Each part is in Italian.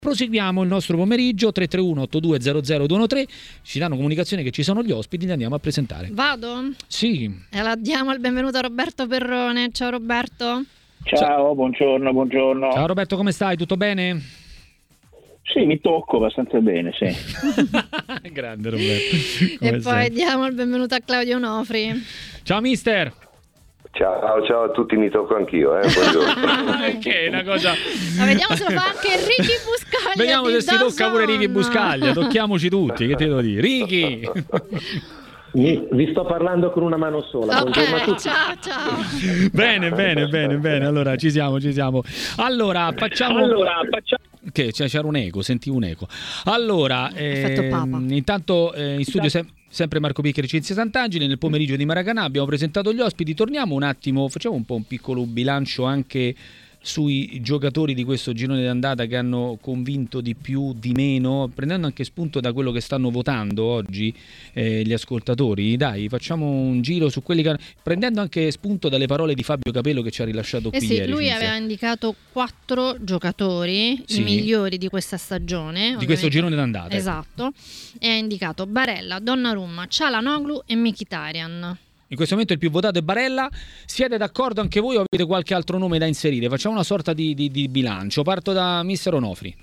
proseguiamo il nostro pomeriggio. 331-8200-213. Ci danno comunicazione che ci sono gli ospiti, li andiamo a presentare. Vado? Sì. E la diamo il benvenuto a Roberto Perrone. Ciao Roberto. Ciao, buongiorno. Ciao Roberto, come stai? Tutto bene? Sì, mi tocco abbastanza bene, sì. Grande Roberto. E poi diamo il benvenuto a Claudio Onofri. Ciao mister. Ciao a tutti, mi tocco anch'io, buongiorno. Che è una cosa. Ma vediamo se lo fa anche Ricky Buscaglia. Vediamo se si tocca pure Ricky Buscaglia. Tocchiamoci tutti, che te devo dire? Ricky. Vi sto parlando con una mano sola. Buongiorno a tutti. Ciao. Bene. Allora ci siamo. Allora facciamo. Che c'era un eco, sentivo un eco. Allora, intanto in studio sempre Marco Piccheri, Cinzia Sant'Angeli. Nel pomeriggio di Maracanã abbiamo presentato gli ospiti. Torniamo un attimo, facciamo un po' un piccolo bilancio anche sui giocatori di questo girone d'andata che hanno convinto di più, di meno, prendendo anche spunto da quello che stanno votando oggi gli ascoltatori. Dai, facciamo un giro su quelli che prendendo anche spunto dalle parole di Fabio Capello che ci ha rilasciato qui ieri. Lui aveva indicato 4 giocatori, i migliori di questa stagione, di questo girone d'andata. Esatto. E ha indicato Barella, Donnarumma, Çalhanoğlu e Mkhitaryan. In questo momento il più votato è Barella. Siete d'accordo anche voi o avete qualche altro nome da inserire? Facciamo una sorta di bilancio. Parto da mister Onofri.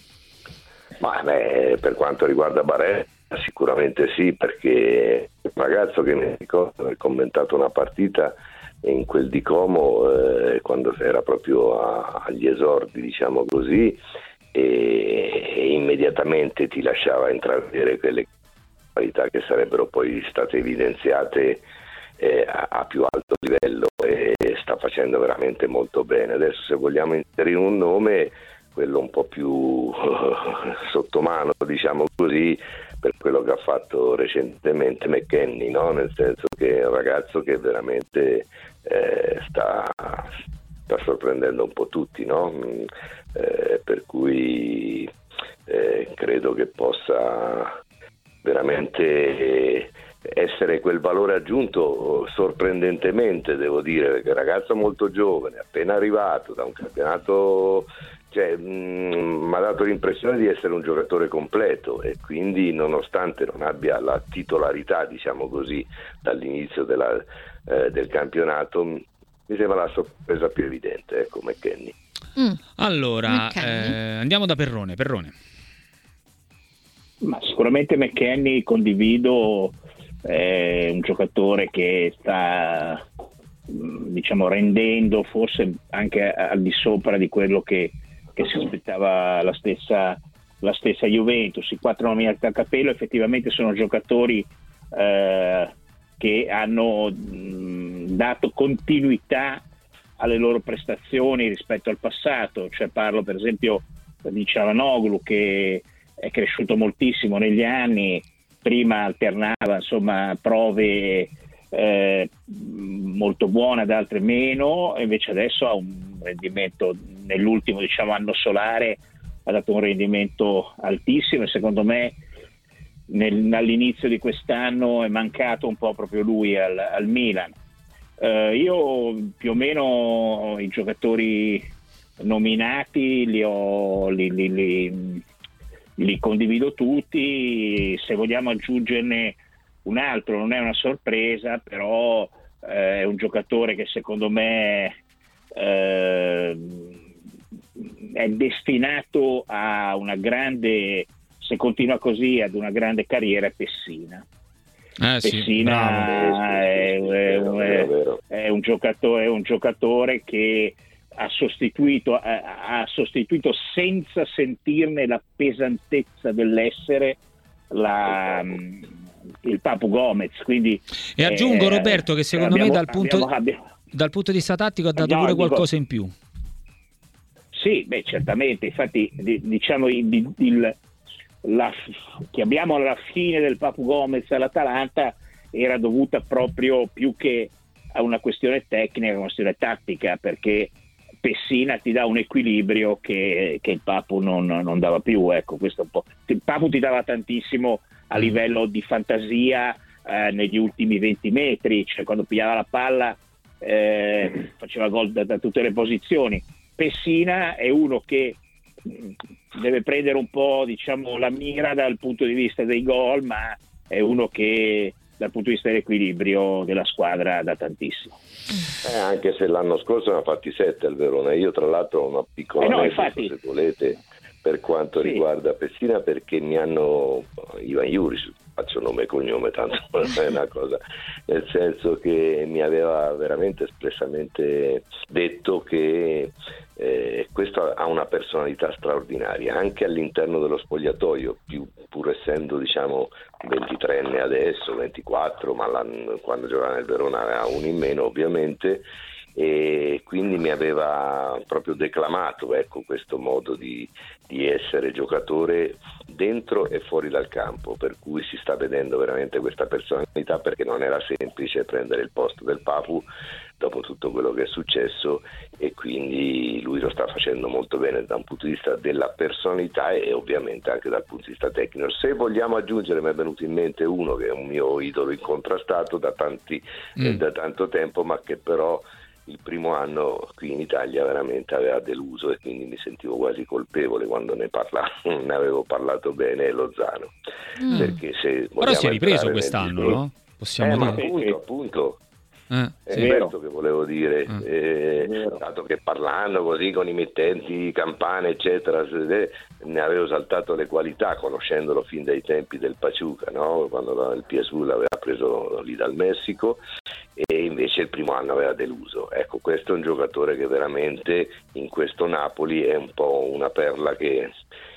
Per quanto riguarda Barella sicuramente sì, perché il ragazzo che mi ricordo aver commentato una partita in quel di Como quando era proprio agli esordi, diciamo così, e immediatamente ti lasciava intravedere quelle qualità che sarebbero poi state evidenziate a più alto livello, e sta facendo veramente molto bene. Adesso, se vogliamo inserire un nome, quello un po' più sottomano, diciamo così, per quello che ha fatto recentemente McKennie, no? Nel senso che è un ragazzo che veramente sta sorprendendo un po' tutti, no? Per cui credo che possa veramente essere quel valore aggiunto, sorprendentemente devo dire, perché è un ragazzo molto giovane, appena arrivato da un campionato, mi ha dato l'impressione di essere un giocatore completo, e quindi nonostante non abbia la titolarità, diciamo così, dall'inizio del campionato, mi sembra la sorpresa più evidente, ecco, McKennie. Allora, andiamo da Perrone. Ma sicuramente McKennie, condivido, è un giocatore che sta, diciamo, rendendo forse anche al di sopra di quello che si aspettava la stessa Juventus. I 4 nominati a Capello effettivamente sono giocatori che hanno dato continuità alle loro prestazioni rispetto al passato, cioè parlo per esempio di Çalhanoğlu, che è cresciuto moltissimo negli anni, prima alternava insomma prove molto buone ad altre meno, e invece adesso ha un rendimento, nell'ultimo anno solare ha dato un rendimento altissimo, e secondo me all'inizio di quest'anno è mancato un po' proprio lui al Milan. Io più o meno i giocatori nominati li condivido tutti. Se vogliamo aggiungerne un altro, non è una sorpresa, però è un giocatore che secondo me è destinato a una grande, se continua così, ad una grande carriera, Pessina. Pessina è un giocatore che ha sostituito senza sentirne la pesantezza dell'essere il Papu Gomez, quindi, e aggiungo Roberto che secondo me dal punto di vista tattico ha dato pure qualcosa in più. Sì, certamente, infatti diciamo che abbiamo alla fine del Papu Gomez all'Atalanta era dovuta proprio più che a una questione tecnica, una questione tattica, perché Pessina ti dà un equilibrio che il Papu non dava più, ecco, questo un po'. Il Papu ti dava tantissimo a livello di fantasia negli ultimi 20 metri, cioè quando pigliava la palla faceva gol da tutte le posizioni. Pessina è uno che deve prendere un po', diciamo, la mira dal punto di vista dei gol, ma è uno che dal punto di vista dell'equilibrio della squadra dà tantissimo. Anche se l'anno scorso ne ha fatti 7 al Verona. Io tra l'altro ho una piccola infatti, se volete, per quanto riguarda Pessina, perché mi hanno Ivan Juric, faccio nome e cognome, tanto non è una cosa, nel senso che mi aveva veramente espressamente detto che questo ha una personalità straordinaria anche all'interno dello spogliatoio, pur essendo, diciamo, 23enne adesso, 24, ma quando giocava nel Verona aveva uno in meno ovviamente, e quindi mi aveva proprio declamato, ecco, questo modo di essere giocatore dentro e fuori dal campo, per cui si sta vedendo veramente questa personalità, perché non era semplice prendere il posto del Papu dopo tutto quello che è successo, e quindi lui lo sta facendo molto bene da un punto di vista della personalità e ovviamente anche dal punto di vista tecnico. Se vogliamo aggiungere, mi è venuto in mente uno che è un mio idolo incontrastato da tanto tempo, ma che però il primo anno qui in Italia veramente aveva deluso, e quindi mi sentivo quasi colpevole quando ne avevo parlato bene, Lozano. Perché se però si è ripreso quest'anno, no? Possiamo dire. Appunto. È sì. questo che volevo dire, dato che parlando così con i mittenti, campane eccetera, ne avevo saltato le qualità, conoscendolo fin dai tempi del Pachuca, no? Quando il PSV l'aveva preso lì dal Messico, e invece il primo anno aveva deluso. Ecco, questo è un giocatore che veramente in questo Napoli è un po' una perla che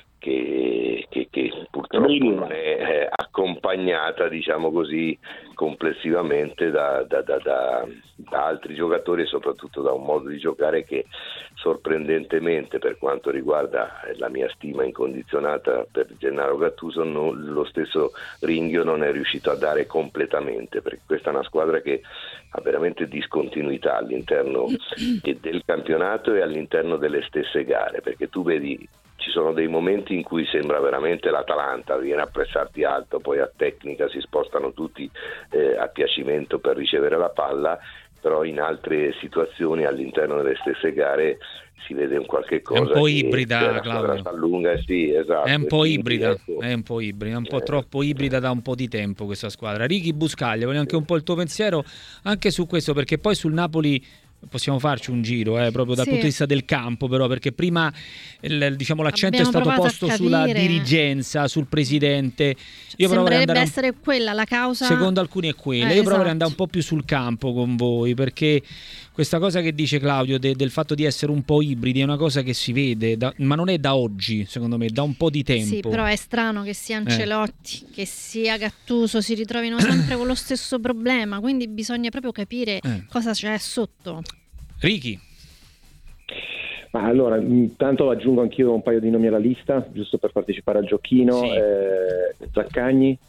purtroppo non è accompagnata, diciamo così, complessivamente da altri giocatori, e soprattutto da un modo di giocare che sorprendentemente, per quanto riguarda la mia stima incondizionata per Gennaro Gattuso, lo stesso Ringhio non è riuscito a dare completamente, perché questa è una squadra che ha veramente discontinuità all'interno del campionato e all'interno delle stesse gare, perché tu vedi, ci sono dei momenti in cui sembra veramente l'Atalanta, viene a pressarti alto, poi a tecnica si spostano tutti a piacimento per ricevere la palla, però in altre situazioni all'interno delle stesse gare si vede un qualche cosa. È un po' ibrida, Claudio. Allunga, sì, esatto. È un po' ibrida, è un po' troppo ibrida da un po' di tempo questa squadra. Ricky Buscaglia, voglio anche un po' il tuo pensiero anche su questo, perché poi sul Napoli possiamo farci un giro proprio dal punto di vista del campo, però, perché prima diciamo l'accento è stato posto sulla dirigenza, sul presidente. Io sembrerebbe essere quella la causa, secondo alcuni è quella. Io proverei ad andare un po' più sul campo con voi, perché questa cosa che dice Claudio del fatto di essere un po' ibridi è una cosa che si vede ma non è da oggi, secondo me, da un po' di tempo. Sì, però è strano che sia Ancelotti, che sia Gattuso, si ritrovino sempre con lo stesso problema, quindi bisogna proprio capire cosa c'è sotto. Ricky. Ma allora, intanto aggiungo anch'io un paio di nomi alla lista, giusto per partecipare al giochino. Zaccagni,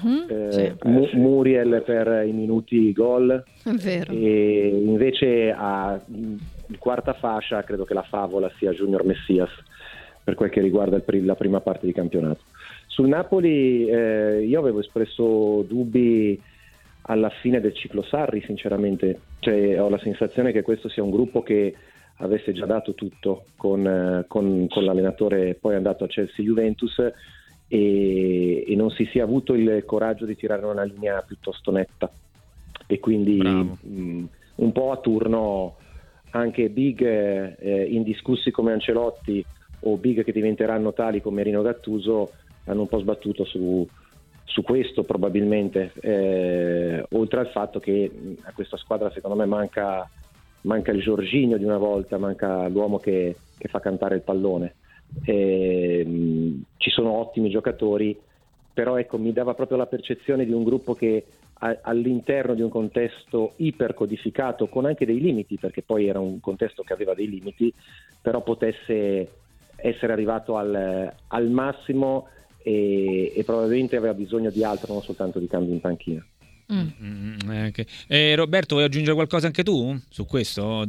Muriel per i minuti gol. È vero. E invece in quarta fascia credo che la favola sia Junior Messias, per quel che riguarda la prima parte di campionato. Sul Napoli io avevo espresso dubbi alla fine del ciclo Sarri, sinceramente, cioè ho la sensazione che questo sia un gruppo che avesse già dato tutto con l'allenatore poi andato a Chelsea Juventus, e non si sia avuto il coraggio di tirare una linea piuttosto netta, e quindi un po' a turno anche big indiscussi come Ancelotti o big che diventeranno tali come Rino Gattuso hanno un po' sbattuto su questo probabilmente, oltre al fatto che a questa squadra secondo me manca il Jorginho di una volta, manca l'uomo che fa cantare il pallone. Ci sono ottimi giocatori, però ecco, mi dava proprio la percezione di un gruppo che all'interno di un contesto ipercodificato, con anche dei limiti, perché poi era un contesto che aveva dei limiti, però potesse essere arrivato al massimo, e probabilmente aveva bisogno di altro, non soltanto di cambio in panchina. Roberto, vuoi aggiungere qualcosa anche tu su questo?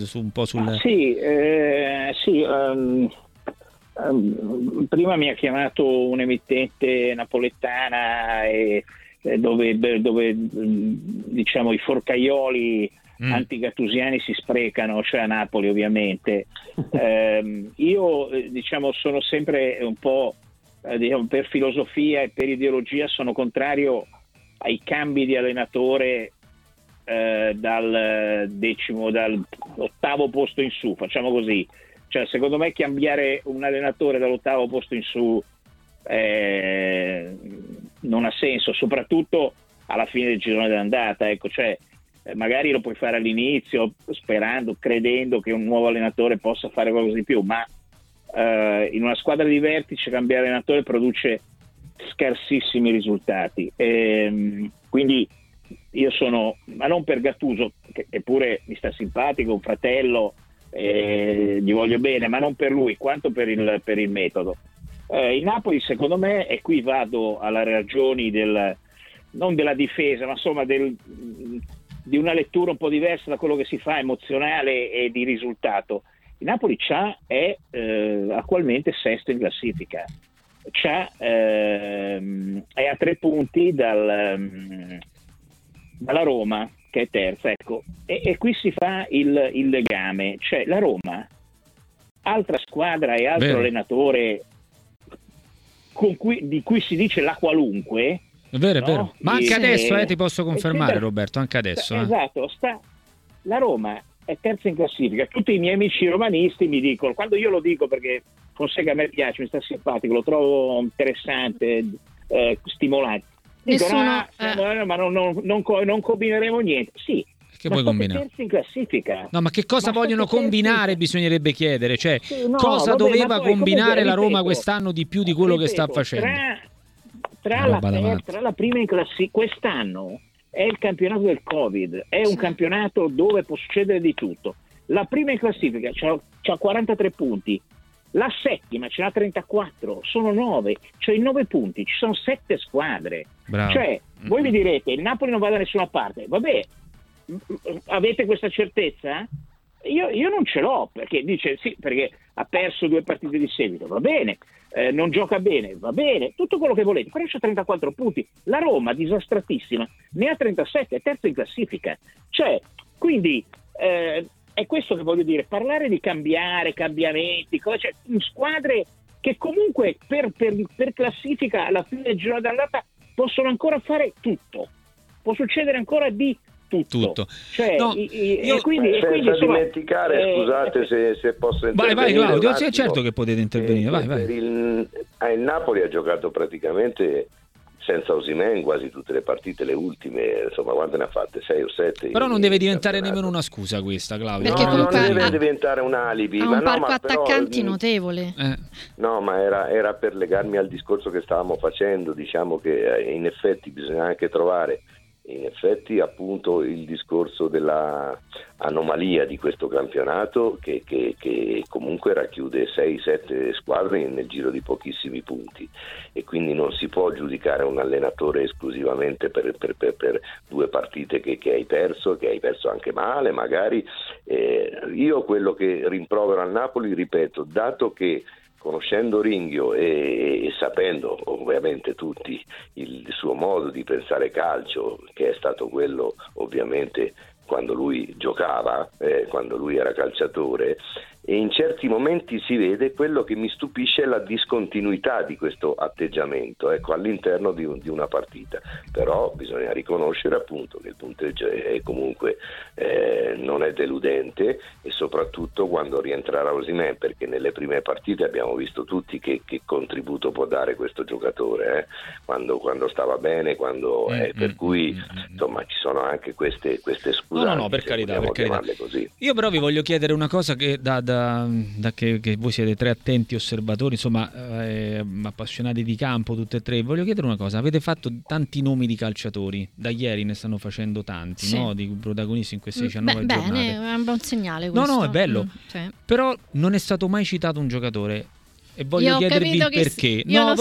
Prima mi ha chiamato un'emittente napoletana dove diciamo i forcaioli antigattusiani si sprecano, cioè a Napoli ovviamente. Io diciamo sono sempre un po' diciamo, per filosofia e per ideologia sono contrario ai cambi di allenatore dall'8° posto in su, facciamo così. Cioè, secondo me cambiare un allenatore dall'8° posto in su non ha senso, soprattutto alla fine del girone d'andata, ecco, cioè magari lo puoi fare all'inizio sperando, credendo che un nuovo allenatore possa fare qualcosa di più, ma in una squadra di vertice cambiare allenatore produce scarsissimi risultati, quindi io sono, ma non per Gattuso, che eppure mi sta simpatico, un fratello, gli voglio bene, ma non per lui quanto per il metodo. Il Napoli secondo me, e qui vado alle ragioni non della difesa, ma insomma di una lettura un po' diversa da quello che si fa, emozionale e di risultato. Il Napoli è attualmente sesto in classifica, è a 3 punti dalla Roma che è terza, ecco, e qui si fa il legame, cioè la Roma, altra squadra e altro allenatore di cui si dice la qualunque. È vero, no? È vero. Ma anche adesso ti posso confermare, Roberto, anche adesso. Esatto, la Roma è terza in classifica. Tutti i miei amici romanisti mi dicono, quando io lo dico perché Fonseca a me piace, mi sta simpatico, lo trovo interessante, stimolante. Dicono, ma non combineremo niente. Sì, che puoi combinare? Terza in classifica. No, ma che cosa vogliono combinare? Bisognerebbe chiedere, cioè cosa doveva combinare la Roma quest'anno di più di quello che sta facendo? Tra la prima in classifica, quest'anno è il campionato del Covid, è un campionato dove può succedere di tutto. La prima in classifica c'ha 43 punti, la settima ce n'ha 34, sono 9, cioè in 9 punti ci sono 7 squadre. Bravo. Cioè, voi mi direte, il Napoli non va da nessuna parte, vabbè, avete questa certezza? Io non ce l'ho, perché dice sì, perché ha perso 2 partite di seguito, va bene, non gioca bene, va bene, tutto quello che volete, però c'ha 34 punti, la Roma disastratissima ne ha 37, è terza in classifica, cioè, quindi è questo che voglio dire, parlare di cambiamenti, cioè, squadre che comunque per classifica alla fine del girone d'andata possono ancora fare tutto, può succedere ancora di tutto. Cioè, quindi senza dimenticare, scusate se posso intervenire. Vai Claudio, certo che potete intervenire, vai. Il Napoli ha giocato praticamente senza Osimhen quasi tutte le partite, le ultime, insomma, quante ne ha fatte? 6 o 7. Però non deve diventare nemmeno una scusa questa, Claudio. Perché non deve diventare un alibi. Ha un parco attaccanti notevole. No, ma era per legarmi al discorso che stavamo facendo, diciamo che in effetti bisogna anche trovare appunto il discorso della anomalia di questo campionato che comunque racchiude 6-7 squadre nel giro di pochissimi punti, e quindi non si può giudicare un allenatore esclusivamente per 2 partite che hai perso anche male magari. Io quello che rimprovero al Napoli, ripeto, dato che conoscendo Ringhio e sapendo ovviamente tutti il suo modo di pensare calcio, che è stato quello ovviamente quando lui giocava, quando lui era calciatore, e in certi momenti si vede, quello che mi stupisce è la discontinuità di questo atteggiamento, ecco, all'interno di una partita. Però bisogna riconoscere appunto che il punteggio è comunque non è deludente, e soprattutto quando rientrerà Osimhen, perché nelle prime partite abbiamo visto tutti che contributo può dare questo giocatore, quando stava bene, per cui insomma ci sono anche queste scuse. No, per carità. Così. Io però vi voglio chiedere una cosa che che voi siete 3 attenti osservatori, insomma, appassionati di campo tutte e 3. Voglio chiedere una cosa: avete fatto tanti nomi di calciatori, da ieri ne stanno facendo tanti, sì, no? Di protagonisti in queste 19 giornate. Bene, è un buon segnale questo. No, è bello. Sì. Però non è stato mai citato un giocatore. E voglio chiedervi il perché. Io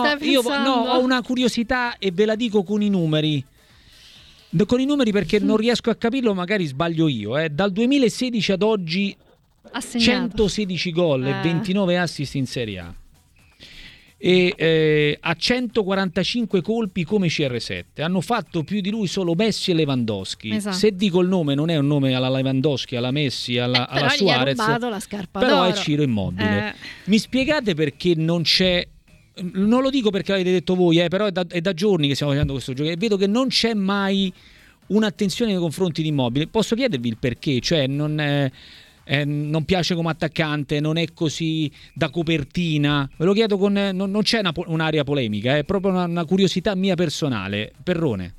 ho una curiosità e ve la dico con i numeri. Con i numeri, perché non riesco a capirlo, magari sbaglio io. Dal 2016 ad oggi 116 gol e 29 assist in Serie A. e ha 145 colpi come CR7. Hanno fatto più di lui solo Messi e Lewandowski. Esatto. Se dico il nome non è un nome alla Lewandowski, alla Messi, alla Suarez, gli ha rubato la scarpa però d'oro. è Ciro Immobile. Mi spiegate perché non c'è? Non lo dico perché l'avete detto voi, però è da giorni che stiamo facendo questo gioco e vedo che non c'è mai un'attenzione nei confronti di Immobile. Posso chiedervi il perché? Cioè non piace come attaccante, non è così da copertina? Ve lo chiedo non c'è un'area polemica, è proprio una curiosità mia personale. Perrone.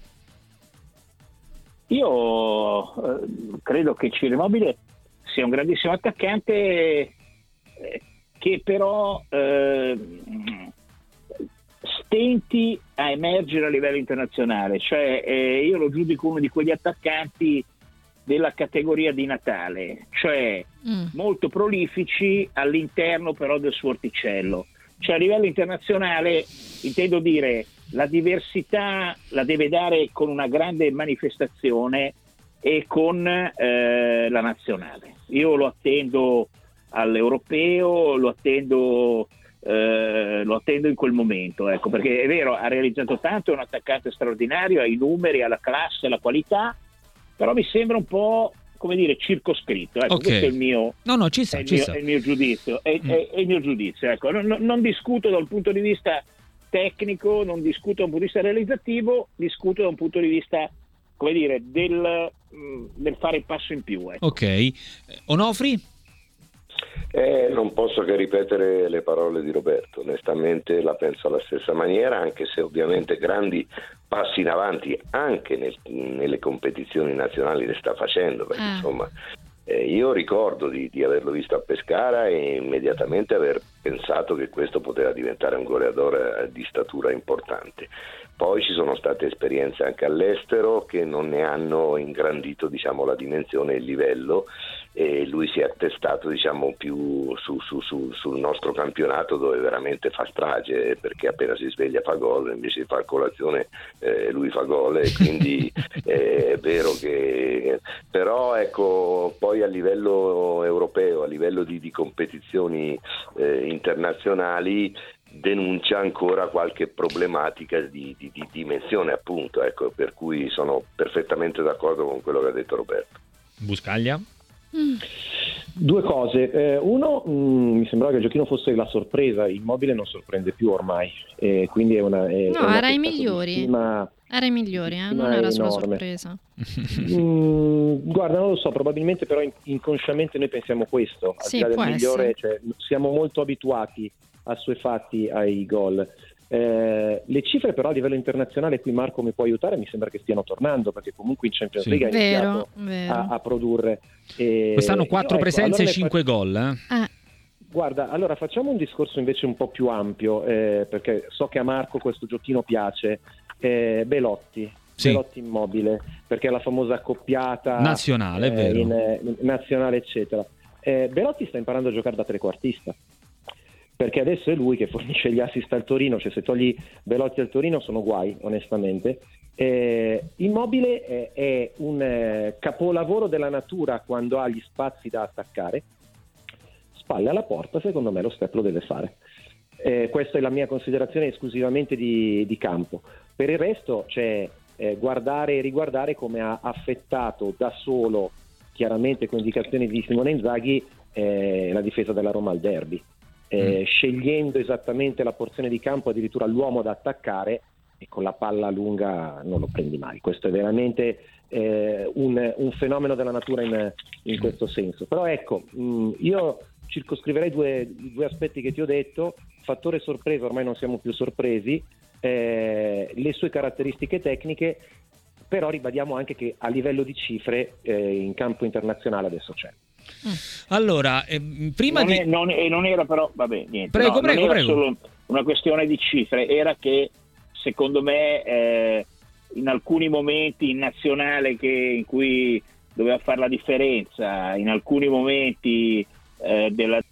Io credo che Ciro Immobile sia un grandissimo attaccante che però stenti a emergere a livello internazionale, cioè io lo giudico uno di quegli attaccanti della categoria di Natale, cioè molto prolifici all'interno però del suo orticello, cioè a livello internazionale intendo dire la diversità la deve dare con una grande manifestazione e con la nazionale. Io lo attendo all'europeo, lo attendo in quel momento, ecco, perché è vero, ha realizzato tanto, è un attaccante straordinario, ha i numeri, ha la classe, la qualità, però mi sembra un po', come dire, circoscritto, ecco. Okay. Questo è il mio, è il mio giudizio, è il mio giudizio, ecco. Non discuto da un punto di vista tecnico, non discuto da un punto di vista realizzativo, discuto da un punto di vista, come dire, del fare il passo in più, ecco. Ok, Onofri? Non posso che ripetere le parole di Roberto, onestamente la penso alla stessa maniera, anche se ovviamente grandi passi in avanti anche nelle competizioni nazionali le sta facendo, perché insomma io ricordo di averlo visto a Pescara e immediatamente aver pensato che questo poteva diventare un goleador di statura importante. Poi ci sono state esperienze anche all'estero che non ne hanno ingrandito, diciamo, la dimensione e il livello, e lui si è attestato, diciamo, più sul nostro campionato, dove veramente fa strage, perché appena si sveglia fa gol, invece di fare colazione lui fa gol, e quindi è vero che però ecco, poi a livello europeo, a livello di competizioni internazionali denuncia ancora qualche problematica di dimensione, appunto, ecco, per cui sono perfettamente d'accordo con quello che ha detto Roberto. Buscaglia? Due cose. Uno, mi sembrava che il giochino fosse la sorpresa. Immobile non sorprende più ormai, quindi era ai migliori. Era ai migliori, non era solo sorpresa. Guarda, non lo so, probabilmente però inconsciamente noi pensiamo questo, al di là del migliore, cioè, siamo molto abituati assuefatti ai gol. Le cifre però a livello internazionale, qui Marco mi può aiutare, mi sembra che stiano tornando, perché comunque in Champions League ha iniziato a produrre. Quest'anno 4 presenze e 5 gol. Guarda, allora facciamo un discorso invece un po' più ampio, perché so che a Marco questo giochino piace. Belotti Immobile, perché è la famosa accoppiata nazionale, è vero. Nazionale eccetera. Belotti sta imparando a giocare da trequartista, perché adesso è lui che fornisce gli assist al Torino, cioè se togli Belotti al Torino sono guai, onestamente. Immobile è un capolavoro della natura quando ha gli spazi da attaccare, spalle alla porta, secondo me lo step lo deve fare. Questa è la mia considerazione esclusivamente di campo. Per il resto c'è guardare e riguardare come ha affettato da solo, chiaramente con indicazioni di Simone Inzaghi, la difesa della Roma al derby, scegliendo esattamente la porzione di campo, addirittura l'uomo da attaccare, e con la palla lunga non lo prendi mai. Questo è veramente un fenomeno della natura in questo senso. Però ecco, io circoscriverei due aspetti che ti ho detto. Fattore sorpresa, ormai non siamo più sorpresi, le sue caratteristiche tecniche, però ribadiamo anche che a livello di cifre in campo internazionale adesso c'è. Allora, prima non era però, vabbè, niente. Prego. Era solo una questione di cifre, era che secondo me in alcuni momenti in nazionale in cui doveva fare la differenza, in alcuni momenti della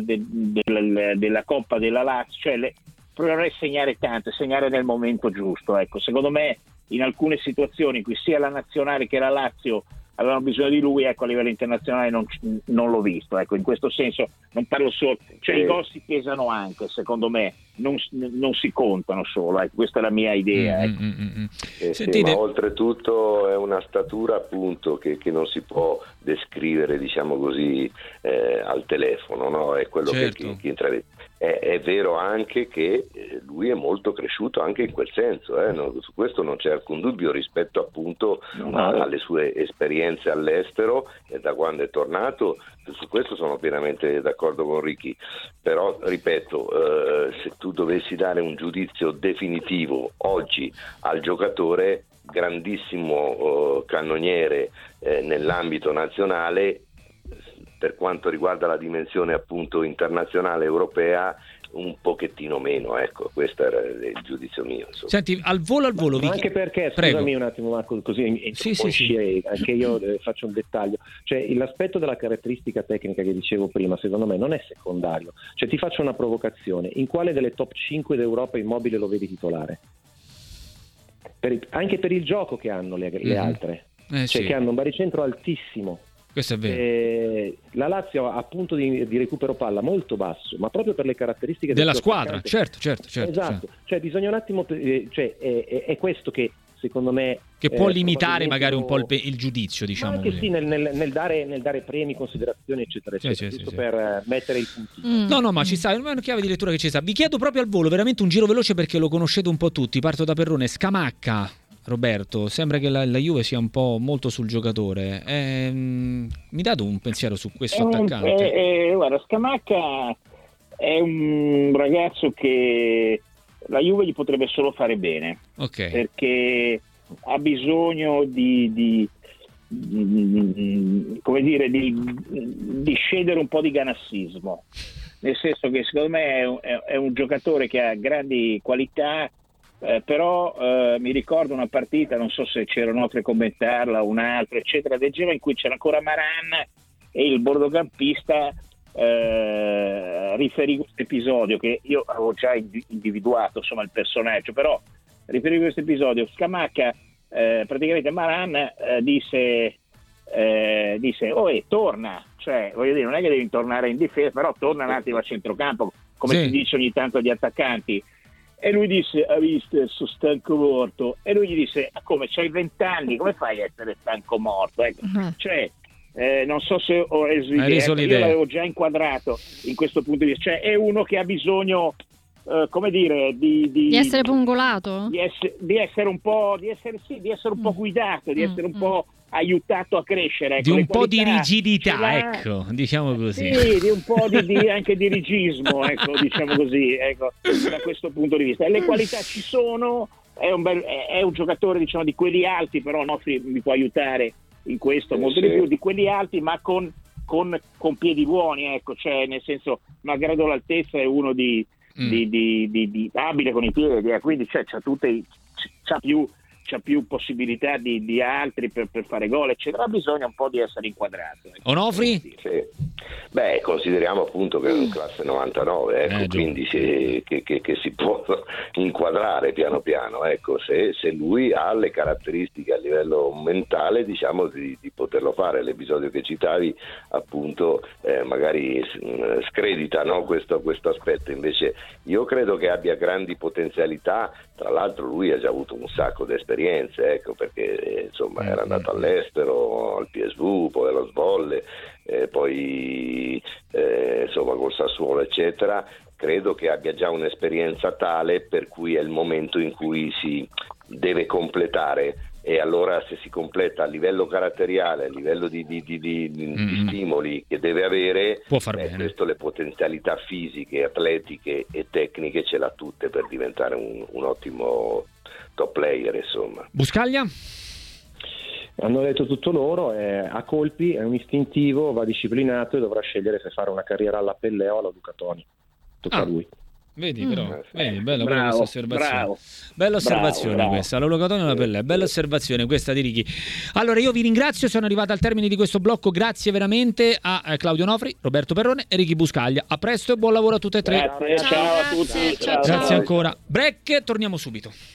Coppa della Lazio, cioè proverei a segnare tanto, segnare nel momento giusto, ecco. Secondo me in alcune situazioni in cui sia la nazionale che la Lazio avevano bisogno di lui, ecco, a livello internazionale non l'ho visto, ecco. In questo senso non parlo solo, cioè i gol si pesano anche, secondo me, non si contano solo, questa è la mia idea. Sì, ma oltretutto è una statura appunto che non si può descrivere, diciamo così, al telefono, no? È quello che intravede. È vero anche che lui è molto cresciuto anche in quel senso, no? Su questo non c'è alcun dubbio rispetto appunto alle sue esperienze all'estero, e da quando è tornato, su questo sono pienamente d'accordo con Ricky, però ripeto, se tu dovessi dare un giudizio definitivo oggi al giocatore, grandissimo cannoniere nell'ambito nazionale, per quanto riguarda la dimensione appunto internazionale europea un pochettino meno, ecco, questo era il giudizio mio, insomma. Senti, al volo anche perché, scusami un attimo Marco, così sì. Anche io faccio un dettaglio, cioè l'aspetto della caratteristica tecnica che dicevo prima secondo me non è secondario, cioè ti faccio una provocazione: in quale delle top 5 d'Europa Immobile lo vedi titolare? Anche per il gioco che hanno le altre, che hanno un baricentro altissimo. Questo è vero. La Lazio ha punto di recupero palla molto basso, ma proprio per le caratteristiche della squadra, certo. Esatto, cioè bisogna un attimo, è questo che secondo me che può limitare magari un po' il giudizio, diciamo. Ma anche sì, nel dare premi, considerazioni, eccetera, giusto per mettere il puntino. No, ma ci sta, è una chiave di lettura che ci sta. Vi chiedo proprio al volo, veramente un giro veloce perché lo conoscete un po' tutti. Parto da Perrone. Scamacca. Roberto, sembra che la Juve sia un po' molto sul giocatore. Mi date un pensiero su questo attaccante? Guarda, Scamacca è un ragazzo che la Juve gli potrebbe solo fare bene, perché ha bisogno di scendere un po' di ganassismo, nel senso che secondo me è un giocatore che ha grandi qualità. Però mi ricordo una partita, non so se c'era Notri a commentarla, un'altra eccetera del genere, in cui c'era ancora Maran e il bordocampista riferì questo episodio che io avevo già individuato, insomma, il personaggio, però riferì questo episodio. Scamacca, praticamente Maran disse torna, cioè voglio dire, non è che devi tornare in difesa, però torna un attimo a centrocampo, come si dice ogni tanto agli attaccanti. E lui disse: ha visto, sono stanco morto. E lui gli disse: come, c'hai 20 anni, come fai a essere stanco morto? Ecco. Cioè, non so se ho reso l'idea, io l'avevo già inquadrato in questo punto di vista, cioè è uno che ha bisogno di essere pungolato, di essere un po' guidato, di essere un po' aiutato a crescere, ecco, di un po' di rigidità, ecco, diciamo così. Sì, di un po' anche di dirigismo, ecco, diciamo così, ecco, da questo punto di vista. E le qualità ci sono, è un giocatore, diciamo, di quelli alti, però Nofri mi può aiutare in questo molto di più, di quelli alti, ma con piedi buoni, ecco, cioè nel senso, malgrado l'altezza è uno di abile con i piedi, quindi c'ha più possibilità di altri per fare gol, eccetera. Ha bisogno un po' di essere inquadrato. Onofri? Sì. Beh, consideriamo appunto che è un classe 99, ecco, quindi che si può inquadrare piano piano, ecco, se lui ha le caratteristiche a livello mentale, diciamo, di poterlo fare. L'episodio che citavi appunto magari scredita, no, questo aspetto, invece io credo che abbia grandi potenzialità. Tra l'altro lui ha già avuto un sacco di esperienze, ecco, perché insomma era andato all'estero, al PSV, poi allo Zwolle, poi insomma col Sassuolo, eccetera. Credo che abbia già un'esperienza tale per cui è il momento in cui si deve completare, e allora se si completa a livello caratteriale, a livello di stimoli che deve avere, può far bene. Questo, le potenzialità fisiche, atletiche e tecniche ce l'ha tutte per diventare un ottimo top player, insomma. Buscaglia? Hanno detto tutto loro, a colpi, è un istintivo, va disciplinato e dovrà scegliere se fare una carriera alla Pellè o alla Ducatoni. Tocca a lui. Vedi, però, bella questa osservazione. Bella osservazione questa. La Lucatoni e la Pellè, bella osservazione questa di Ricky. Allora io vi ringrazio, sono arrivato al termine di questo blocco. Grazie veramente a Claudio Nofri, Roberto Perrone e Ricky Buscaglia. A presto e buon lavoro a tutte e tre. Grazie, ciao a tutti. Grazie ancora. Break, torniamo subito.